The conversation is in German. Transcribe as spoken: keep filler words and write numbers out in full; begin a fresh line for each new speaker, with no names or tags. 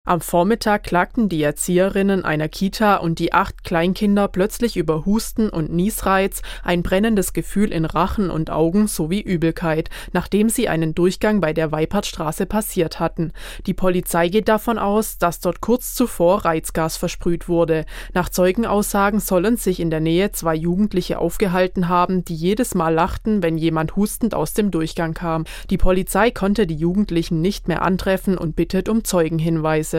Am Vormittag klagten die Erzieherinnen einer Kita und die acht Kleinkinder plötzlich über Husten und Niesreiz, ein brennendes Gefühl in Rachen und Augen sowie Übelkeit, nachdem sie einen Durchgang bei der Weipertstraße passiert hatten. Die Polizei geht davon aus, dass dort kurz zuvor Reizgas versprüht wurde. Nach Zeugenaussagen sollen sich in der Nähe zwei Jugendliche aufgehalten haben, die jedes Mal lachten, wenn jemand hustend aus dem Durchgang kam. Die Polizei konnte die Jugendlichen nicht mehr antreffen und bittet um Zeugenhinweise.